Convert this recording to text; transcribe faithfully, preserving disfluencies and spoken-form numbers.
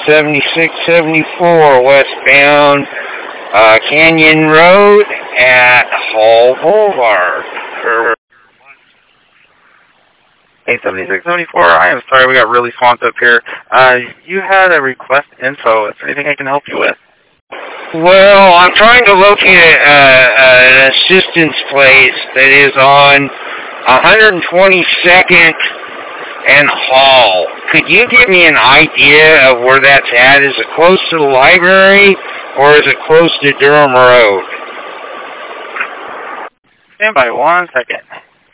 seventy-six seventy-four westbound uh, Canyon Road at Hall Boulevard. eight seventy-six seventy-four, I am sorry, we got really swamped up here. Uh, you had a request info. Is there anything I can help you with? Well, I'm trying to locate uh, an assistance place that is on one twenty-second and Hall. Could you give me an idea of where that's at? Is it close to the library, or is it close to Durham Road? Stand by one second.